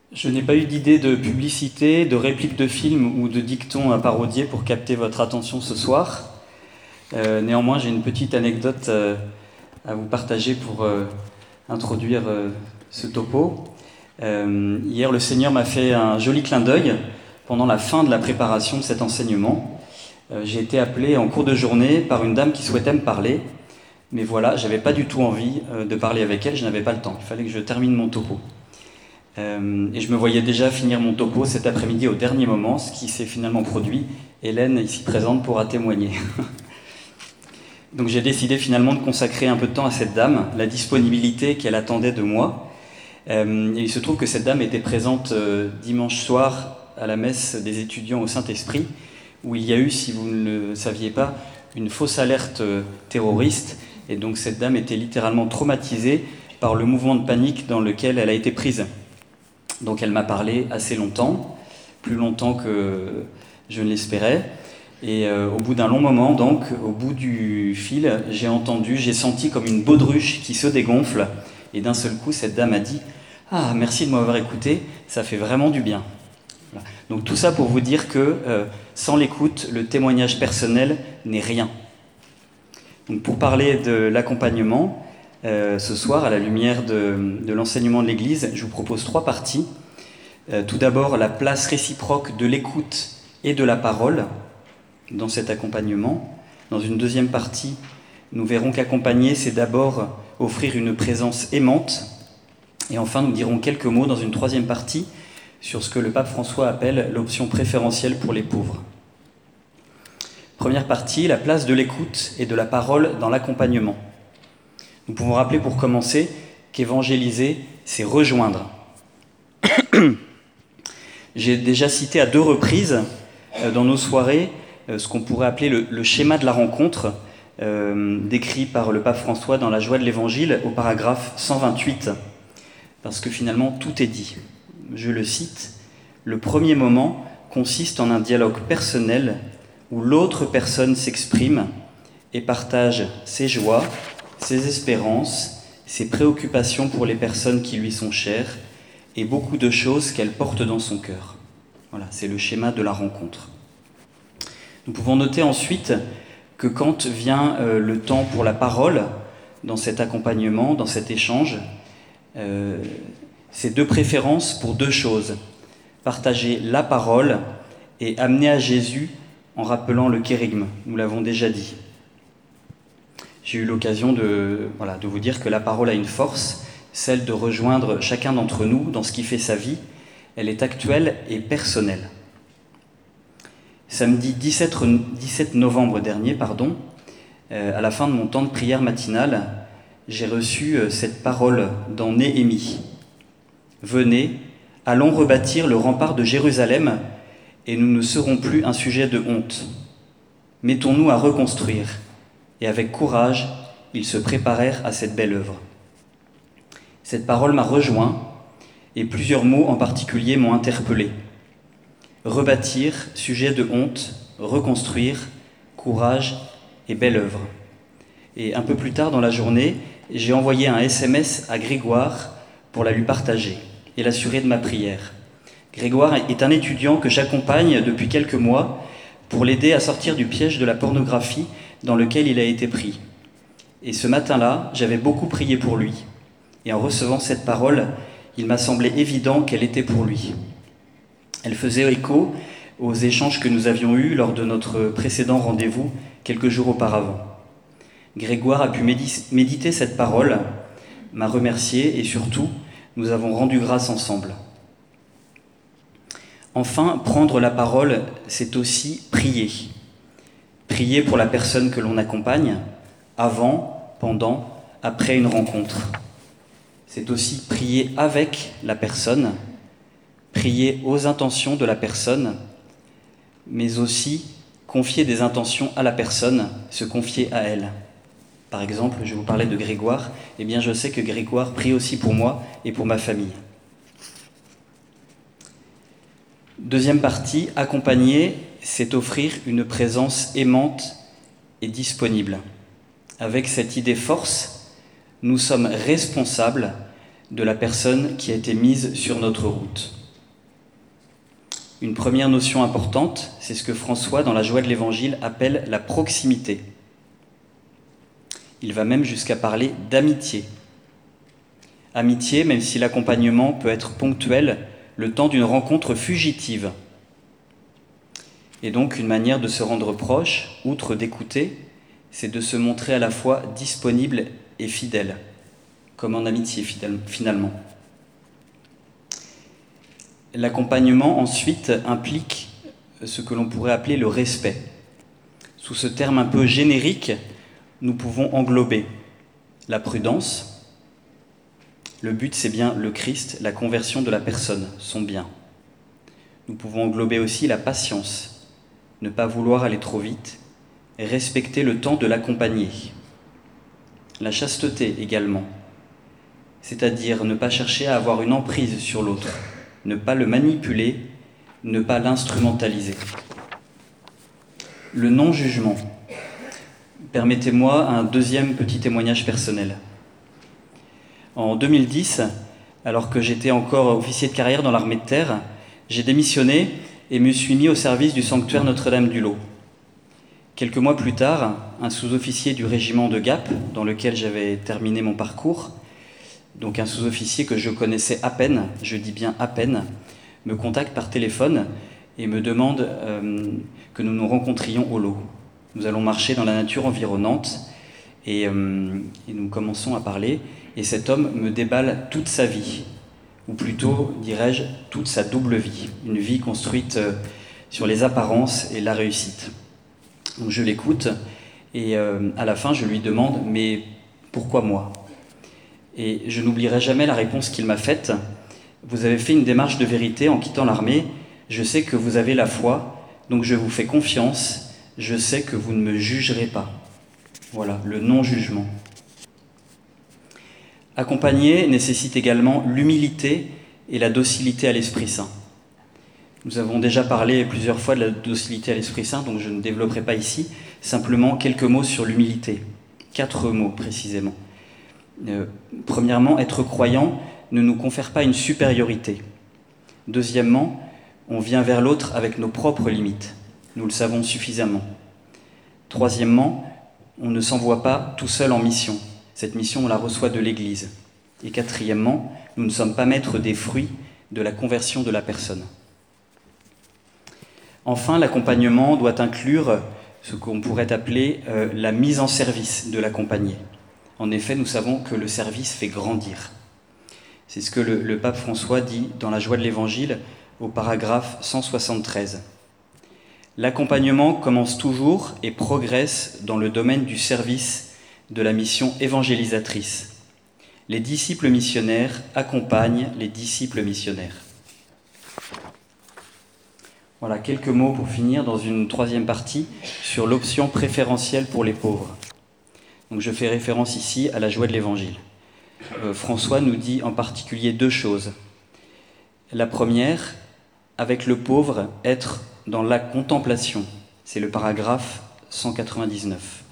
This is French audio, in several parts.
Je n'ai pas eu d'idée de publicité, de réplique de film ou de dicton à parodier pour capter votre attention ce soir. Néanmoins, j'ai une petite anecdote à vous partager pour introduire ce topo. Hier, le Seigneur m'a fait un joli clin d'œil pendant la fin de la préparation de cet enseignement. J'ai été appelé en cours de journée par une dame qui souhaitait me parler, mais voilà, j'avais pas du tout envie de parler avec elle, je n'avais pas le temps, il fallait que je termine mon topo. Et je me voyais déjà finir mon topo cet après-midi au dernier moment, ce qui s'est finalement produit. Hélène, ici présente, pourra témoigner. Donc j'ai décidé finalement de consacrer un peu de temps à cette dame, la disponibilité qu'elle attendait de moi. Et il se trouve que cette dame était présente dimanche soir à la messe des étudiants au Saint-Esprit, où il y a eu, si vous ne le saviez pas, une fausse alerte terroriste. Et donc cette dame était littéralement traumatisée par le mouvement de panique dans lequel elle a été prise. Donc elle m'a parlé assez longtemps, plus longtemps que je ne l'espérais. Et au bout d'un long moment, donc, au bout du fil, j'ai senti comme une baudruche qui se dégonfle. Et d'un seul coup, cette dame a dit « Ah, merci de m'avoir écouté, ça fait vraiment du bien. » Voilà. Donc tout ça pour vous dire que sans l'écoute, le témoignage personnel n'est rien. Donc pour parler de l'accompagnement, ce soir, à la lumière de l'enseignement de l'Église, je vous propose 3 parties. Tout d'abord, la place réciproque de l'écoute et de la parole dans cet accompagnement. Dans une deuxième partie, nous verrons qu'accompagner, c'est d'abord offrir une présence aimante. Et enfin, nous dirons quelques mots dans une troisième partie sur ce que le pape François appelle l'option préférentielle pour les pauvres. Première partie, la place de l'écoute et de la parole dans l'accompagnement. Nous pouvons rappeler pour commencer qu'évangéliser, c'est rejoindre. J'ai déjà cité à 2 reprises dans nos soirées ce qu'on pourrait appeler le schéma de la rencontre, décrit par le pape François dans La joie de l'Évangile au paragraphe 128, parce que finalement tout est dit. Je le cite, « Le premier moment consiste en un dialogue personnel où l'autre personne s'exprime et partage ses joies, ses espérances, ses préoccupations pour les personnes qui lui sont chères et beaucoup de choses qu'elle porte dans son cœur. » Voilà, c'est le schéma de la rencontre. Nous pouvons noter ensuite que quand vient le temps pour la parole, dans cet accompagnement, dans cet échange, c'est de préférence pour 2 choses. Partager la parole et amener à Jésus en rappelant le kérygme, nous l'avons déjà dit. J'ai eu l'occasion de vous dire que la parole a une force, celle de rejoindre chacun d'entre nous dans ce qui fait sa vie. Elle est actuelle et personnelle. Samedi 17 novembre dernier, à la fin de mon temps de prière matinale, j'ai reçu cette parole dans Néhémie. « Venez, allons rebâtir le rempart de Jérusalem, et nous ne serons plus un sujet de honte. Mettons-nous à reconstruire. » Et avec courage, ils se préparèrent à cette belle œuvre. Cette parole m'a rejoint, et plusieurs mots en particulier m'ont interpellé. Rebâtir, sujet de honte, reconstruire, courage et belle œuvre. Et un peu plus tard dans la journée, j'ai envoyé un SMS à Grégoire pour la lui partager et l'assurer de ma prière. Grégoire est un étudiant que j'accompagne depuis quelques mois pour l'aider à sortir du piège de la pornographie dans lequel il a été pris. Et ce matin-là, j'avais beaucoup prié pour lui. Et en recevant cette parole, il m'a semblé évident qu'elle était pour lui. Elle faisait écho aux échanges que nous avions eus lors de notre précédent rendez-vous quelques jours auparavant. Grégoire a pu méditer cette parole, m'a remercié et surtout, nous avons rendu grâce ensemble. Enfin, prendre la parole, c'est aussi prier. Prier pour la personne que l'on accompagne, avant, pendant, après une rencontre. C'est aussi prier avec la personne, prier aux intentions de la personne, mais aussi confier des intentions à la personne, se confier à elle. Par exemple, je vous parlais de Grégoire, eh bien je sais que Grégoire prie aussi pour moi et pour ma famille. Deuxième partie, accompagner, c'est offrir une présence aimante et disponible. Avec cette idée force, nous sommes responsables de la personne qui a été mise sur notre route. Une première notion importante, c'est ce que François, dans la joie de l'Évangile, appelle la proximité. Il va même jusqu'à parler d'amitié. Amitié, même si l'accompagnement peut être ponctuel, le temps d'une rencontre fugitive. Et donc une manière de se rendre proche, outre d'écouter, c'est de se montrer à la fois disponible et fidèle, comme en amitié finalement. L'accompagnement ensuite implique ce que l'on pourrait appeler le respect. Sous ce terme un peu générique, nous pouvons englober la prudence. Le but, c'est bien le Christ, la conversion de la personne, son bien. Nous pouvons englober aussi la patience, ne pas vouloir aller trop vite, et respecter le temps de l'accompagner. La chasteté également, c'est-à-dire ne pas chercher à avoir une emprise sur l'autre, ne pas le manipuler, ne pas l'instrumentaliser. Le non-jugement. Permettez-moi un deuxième petit témoignage personnel. En 2010, alors que j'étais encore officier de carrière dans l'armée de terre, j'ai démissionné et me suis mis au service du sanctuaire Notre-Dame-du-Lot. Quelques mois plus tard, un sous-officier du régiment de Gap, dans lequel j'avais terminé mon parcours, donc un sous-officier que je connaissais à peine, je dis bien à peine, me contacte par téléphone et me demande que nous nous rencontrions au lot. Nous allons marcher dans la nature environnante et nous commençons à parler. Et cet homme me déballe toute sa vie, ou plutôt, dirais-je, toute sa double vie. Une vie construite sur les apparences et la réussite. Donc je l'écoute et à la fin je lui demande « mais pourquoi moi ?» Et je n'oublierai jamais la réponse qu'il m'a faite. « Vous avez fait une démarche de vérité en quittant l'armée. Je sais que vous avez la foi, donc je vous fais confiance. Je sais que vous ne me jugerez pas. » Voilà, le non-jugement. Accompagner nécessite également l'humilité et la docilité à l'Esprit Saint. Nous avons déjà parlé plusieurs fois de la docilité à l'Esprit Saint, donc je ne développerai pas ici. Simplement quelques mots sur l'humilité. 4 mots précisément. Premièrement, être croyant ne nous confère pas une supériorité. Deuxièmement, on vient vers l'autre avec nos propres limites. Nous le savons suffisamment. Troisièmement, on ne s'envoie pas tout seul en mission. Cette mission, on la reçoit de l'Église. Et quatrièmement, nous ne sommes pas maîtres des fruits de la conversion de la personne. Enfin, l'accompagnement doit inclure ce qu'on pourrait appeler la mise en service de l'accompagné. En effet, nous savons que le service fait grandir. C'est ce que le pape François dit dans la joie de l'Évangile au paragraphe 173. L'accompagnement commence toujours et progresse dans le domaine du service de la mission évangélisatrice. Les disciples missionnaires accompagnent les disciples missionnaires. Voilà, quelques mots pour finir dans une troisième partie sur l'option préférentielle pour les pauvres. Donc je fais référence ici à la joie de l'Évangile. François nous dit en particulier 2 choses. La première, avec le pauvre, être dans la contemplation. C'est le paragraphe 199.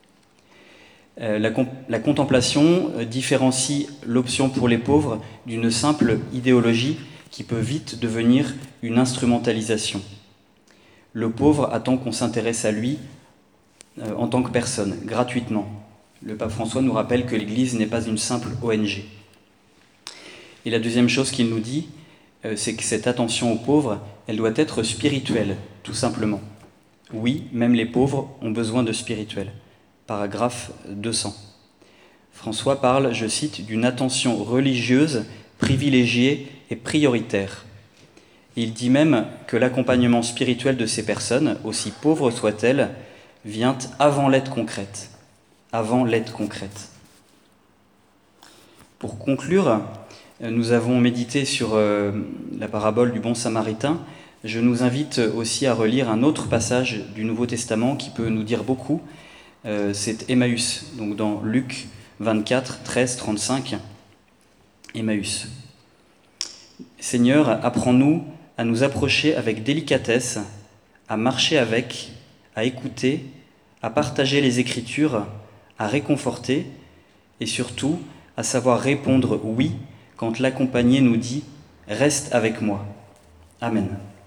La contemplation différencie l'option pour les pauvres d'une simple idéologie qui peut vite devenir une instrumentalisation. Le pauvre attend qu'on s'intéresse à lui en tant que personne, gratuitement. Le pape François nous rappelle que l'Église n'est pas une simple ONG. Et la deuxième chose qu'il nous dit, c'est que cette attention aux pauvres, elle doit être spirituelle, tout simplement. Oui, même les pauvres ont besoin de spirituel. Paragraphe 200. François parle, je cite, d'une attention religieuse, privilégiée et prioritaire. Il dit même que l'accompagnement spirituel de ces personnes, aussi pauvres soient-elles, vient avant l'aide concrète. Avant l'aide concrète. Pour conclure, nous avons médité sur la parabole du bon samaritain. Je nous invite aussi à relire un autre passage du Nouveau Testament qui peut nous dire beaucoup. C'est Emmaüs, donc dans Luc 24, 13, 35. Emmaüs. Seigneur, apprends-nous à nous approcher avec délicatesse, à marcher avec, à écouter, à partager les Écritures, à réconforter et surtout à savoir répondre oui quand l'accompagné nous dit « Reste avec moi ». Amen.